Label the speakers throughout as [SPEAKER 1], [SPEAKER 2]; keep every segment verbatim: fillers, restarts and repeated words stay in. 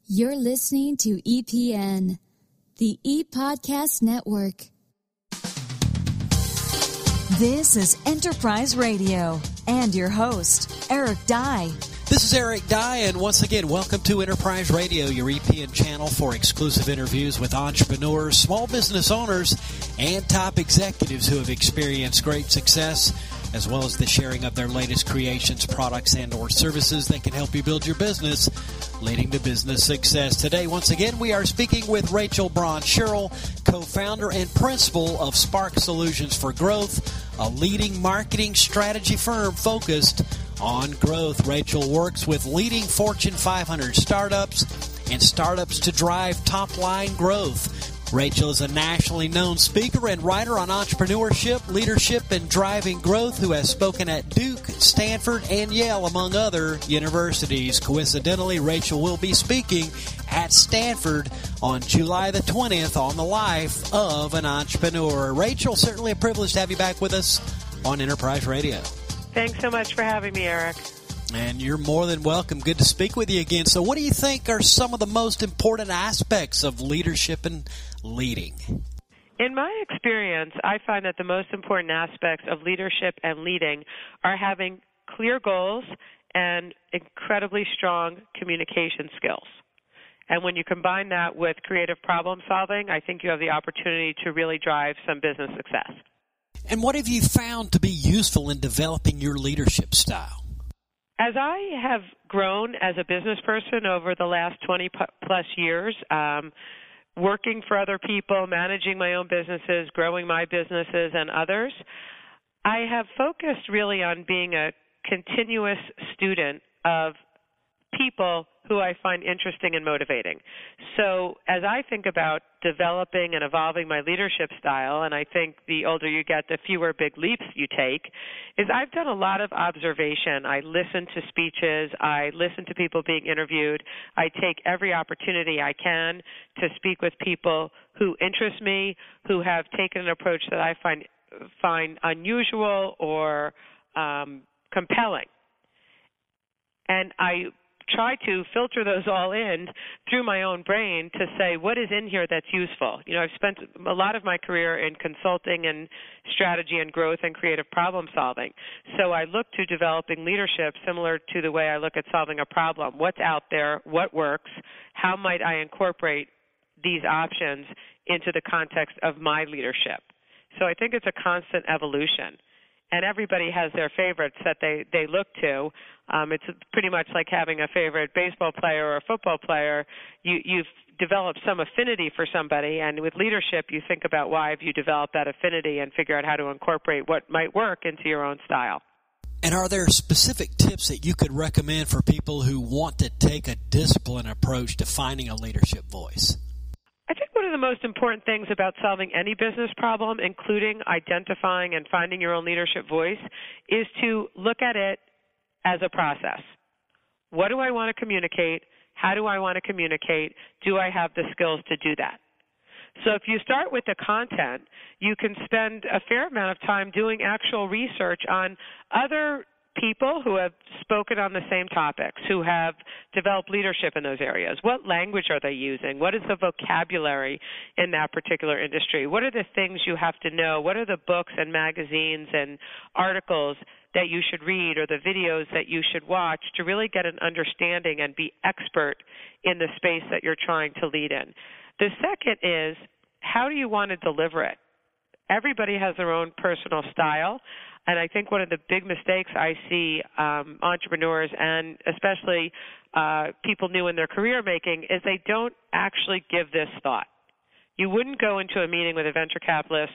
[SPEAKER 1] You're listening to E P N, the ePodcast Network.
[SPEAKER 2] This is Enterprise Radio and your host, Eric Dye.
[SPEAKER 3] This is Eric Dye, and once again, welcome to Enterprise Radio, your E P N channel for exclusive interviews with entrepreneurs, small business owners, and top executives who have experienced great success, as well as the sharing of their latest creations, products, and or services that can help you build your business, leading to business success. Today, once again, we are speaking with Rachel Braun-Sherrill, co-founder and principal of Spark Solutions for Growth, a leading marketing strategy firm focused on growth. Rachel works with leading Fortune five hundred startups and startups to drive top-line growth. Rachel is a nationally known speaker and writer on entrepreneurship, leadership, and driving growth who has spoken at Duke, Stanford, and Yale, among other universities. Coincidentally, Rachel will be speaking at Stanford on July the twentieth on the life of an entrepreneur. Rachel, certainly a privilege to have you back with us on Enterprise Radio.
[SPEAKER 4] Thanks so much for having me, Eric.
[SPEAKER 3] And you're more than welcome. Good to speak with you again. So what do you think are some of the most important aspects of leadership and leading?
[SPEAKER 4] In my experience, I find that the most important aspects of leadership and leading are having clear goals and incredibly strong communication skills. And when you combine that with creative problem solving, I think you have the opportunity to really drive some business success.
[SPEAKER 3] And what have you found to be useful in developing your leadership style?
[SPEAKER 4] As I have grown as a business person over the last twenty plus years, um, working for other people, managing my own businesses, growing my businesses and others, I have focused really on being a continuous student of people who I find interesting and motivating. So as I think about developing and evolving my leadership style, and I think the older you get, the fewer big leaps you take, is I've done a lot of observation. I listen to speeches. I listen to people being interviewed. I take every opportunity I can to speak with people who interest me, who have taken an approach that I find find unusual or um, compelling. And I try to filter those all in through my own brain to say, what is in here that's useful? You know, I've spent a lot of my career in consulting and strategy and growth and creative problem solving. So I look to developing leadership similar to the way I look at solving a problem. What's out there? What works? How might I incorporate these options into the context of my leadership? So I think it's a constant evolution. And everybody has their favorites that they, they look to. Um, it's pretty much like having a favorite baseball player or a football player. You, you've developed some affinity for somebody, and with leadership, you think about why have you developed that affinity and figure out how to incorporate what might work into your own style.
[SPEAKER 3] And are there specific tips that you could recommend for people who want to take a disciplined approach to finding a leadership voice?
[SPEAKER 4] I think one of the most important things about solving any business problem, including identifying and finding your own leadership voice, is to look at it as a process. What do I want to communicate? How do I want to communicate? Do I have the skills to do that? So if you start with the content, you can spend a fair amount of time doing actual research on other people who have spoken on the same topics, who have developed leadership in those areas. What language are they using? What is the vocabulary in that particular industry? What are the things you have to know? What are the books and magazines and articles that you should read or the videos that you should watch to really get an understanding and be expert in the space that you're trying to lead in? The second is, how do you want to deliver it? Everybody has their own personal style. And I think one of the big mistakes I see um, entrepreneurs and especially uh, people new in their career making is they don't actually give this thought. You wouldn't go into a meeting with a venture capitalist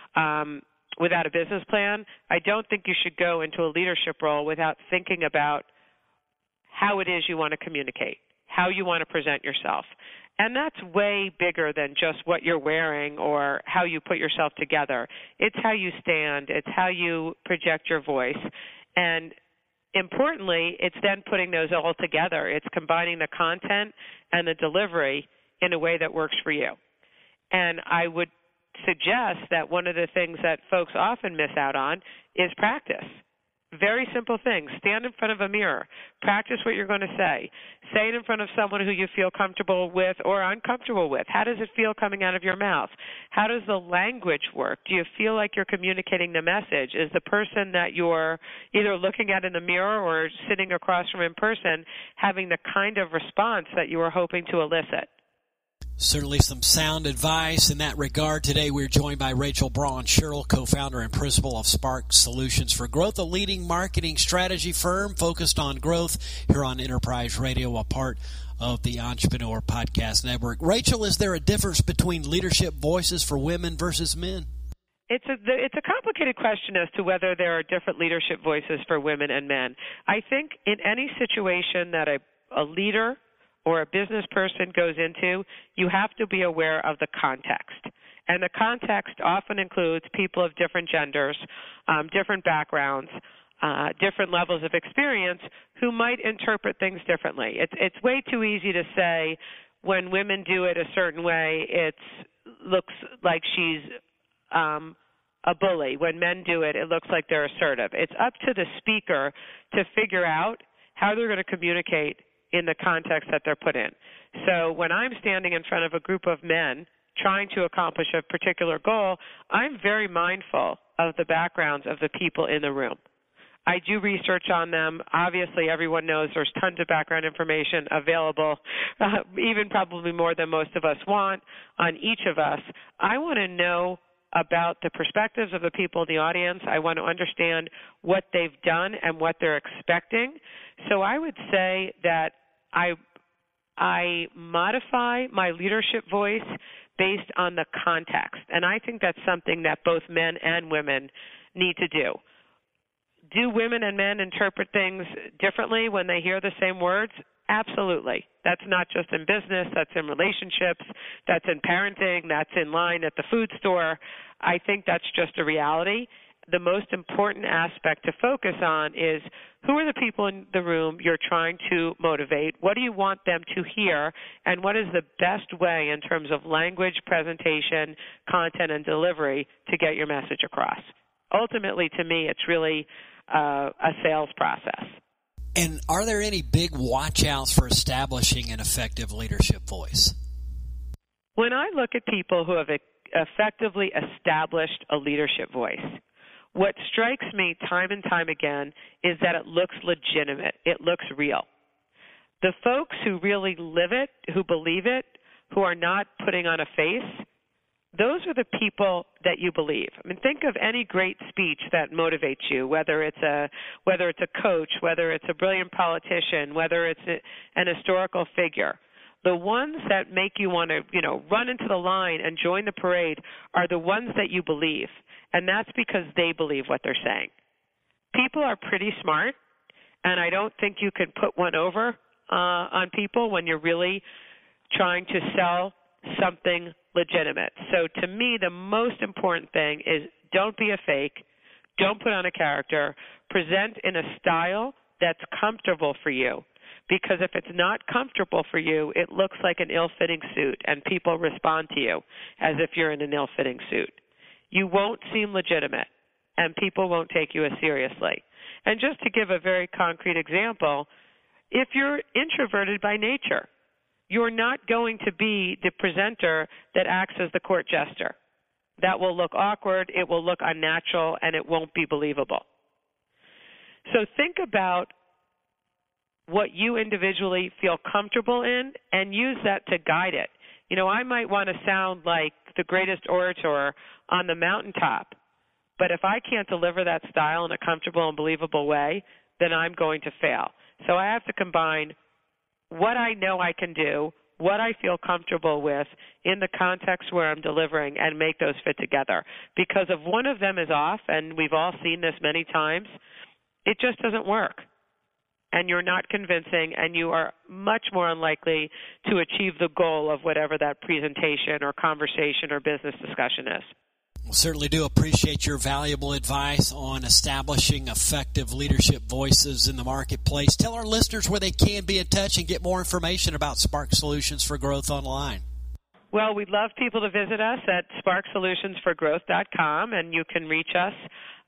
[SPEAKER 4] um, without a business plan. I don't think you should go into a leadership role without thinking about how it is you want to communicate, how you want to present yourself. And that's way bigger than just what you're wearing or how you put yourself together. It's how you stand. It's how you project your voice. And importantly, it's then putting those all together. It's combining the content and the delivery in a way that works for you. And I would suggest that one of the things that folks often miss out on is practice. Very simple things. Stand in front of a mirror. Practice what you're going to say. Say it in front of someone who you feel comfortable with or uncomfortable with. How does it feel coming out of your mouth? How does the language work? Do you feel like you're communicating the message? Is the person that you're either looking at in the mirror or sitting across from in person having the kind of response that you were hoping to elicit?
[SPEAKER 3] Certainly some sound advice in that regard. Today we're joined by Rachel Braun-Scherl, co-founder and principal of Spark Solutions for Growth, a leading marketing strategy firm focused on growth here on Enterprise Radio, a part of the Entrepreneur Podcast Network. Rachel, is there a difference between leadership voices for women versus men?
[SPEAKER 4] It's a it's a complicated question as to whether there are different leadership voices for women and men. I think in any situation that a, a leader or a business person goes into, you have to be aware of the context. And the context often includes people of different genders, um, different backgrounds, uh, different levels of experience who might interpret things differently. It's, it's way too easy to say when women do it a certain way, it looks like she's um, a bully. When men do it, it looks like they're assertive. It's up to the speaker to figure out how they're going to communicate in the context that they're put in. So when I'm standing in front of a group of men trying to accomplish a particular goal, I'm very mindful of the backgrounds of the people in the room. I do research on them. Obviously, everyone knows there's tons of background information available, uh, even probably more than most of us want, on each of us. I want to know about the perspectives of the people in the audience. I want to understand what they've done and what they're expecting. So I would say that I I modify my leadership voice based on the context, and I think that's something that both men and women need to do. Do women and men interpret things differently when they hear the same words? Absolutely. That's not just in business. That's in relationships. That's in parenting. That's in line at the food store. I think that's just a reality. The most important aspect to focus on is who are the people in the room you're trying to motivate? What do you want them to hear? And what is the best way in terms of language, presentation, content, and delivery to get your message across? Ultimately, to me, it's really uh, a sales process.
[SPEAKER 3] And are there any big watch-outs for establishing an effective leadership voice?
[SPEAKER 4] When I look at people who have effectively established a leadership voice, what strikes me time and time again is that it looks legitimate. It looks real. The folks who really live it, who believe it, who are not putting on a face, those are the people that you believe. I mean, think of any great speech that motivates you, whether it's a whether it's a coach, whether it's a brilliant politician, whether it's a, an historical figure. The ones that make you want to, you know, run into the line and join the parade are the ones that you believe, and that's because they believe what they're saying. People are pretty smart, and I don't think you can put one over uh, on people when you're really trying to sell something legitimate. So to me, the most important thing is don't be a fake, don't put on a character, present in a style that's comfortable for you. Because if it's not comfortable for you, it looks like an ill-fitting suit, and people respond to you as if you're in an ill-fitting suit. You won't seem legitimate, and people won't take you as seriously. And just to give a very concrete example, if you're introverted by nature, you're not going to be the presenter that acts as the court jester. That will look awkward, it will look unnatural, and it won't be believable. So think about what you individually feel comfortable in and use that to guide it. You know, I might want to sound like the greatest orator on the mountaintop, but if I can't deliver that style in a comfortable and believable way, then I'm going to fail. So I have to combine what I know I can do, what I feel comfortable with in the context where I'm delivering, and make those fit together. Because if one of them is off, and we've all seen this many times, it just doesn't work. And you're not convincing, and you are much more unlikely to achieve the goal of whatever that presentation or conversation or business discussion is.
[SPEAKER 3] We certainly do appreciate your valuable advice on establishing effective leadership voices in the marketplace. Tell our listeners where they can be in touch and get more information about Spark Solutions for Growth online.
[SPEAKER 4] Well, we'd love people to visit us at spark solutions for growth dot com, and you can reach us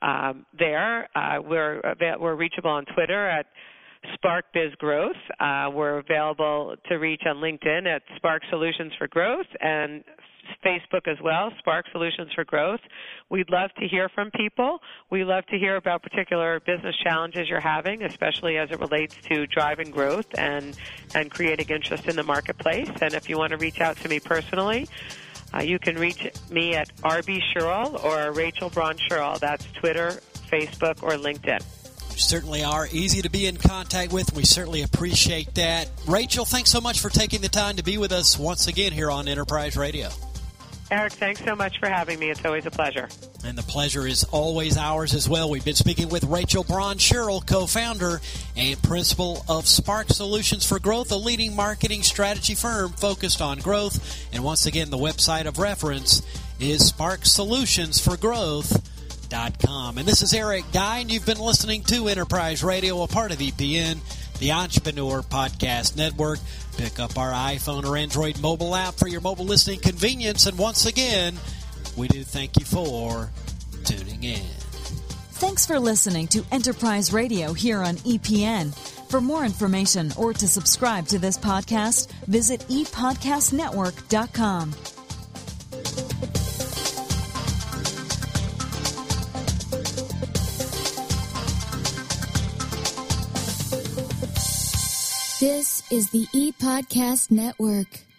[SPEAKER 4] um, there. Uh, we're we're reachable on Twitter at Spark Biz Growth. Uh, we're available to reach on LinkedIn at Spark Solutions for Growth, and Facebook as well, Spark Solutions for Growth. We'd love to hear from people. We love to hear about particular business challenges you're having, especially as it relates to driving growth and, and creating interest in the marketplace. And if you want to reach out to me personally, uh, you can reach me at R B Sherrill or Rachel Braun Sherrill. That's Twitter, Facebook, or LinkedIn.
[SPEAKER 3] You certainly are easy to be in contact with. We certainly appreciate that. Rachel, thanks so much for taking the time to be with us once again here on Enterprise Radio.
[SPEAKER 4] Eric, thanks so much for having me. It's always a pleasure.
[SPEAKER 3] And the pleasure is always ours as well. We've been speaking with Rachel Braun Sherrill, co-founder and principal of Spark Solutions for Growth, a leading marketing strategy firm focused on growth. And once again, the website of reference is spark solutions for growth dot com. And this is Eric Dye, and you've been listening to Enterprise Radio, a part of E P N, the Entrepreneur Podcast Network. Pick up our iPhone or Android mobile app for your mobile listening convenience. And once again, we do thank you for tuning in.
[SPEAKER 2] Thanks for listening to Enterprise Radio here on E P N. For more information or to subscribe to this podcast, visit e podcast network dot com.
[SPEAKER 1] This is the ePodcast Network.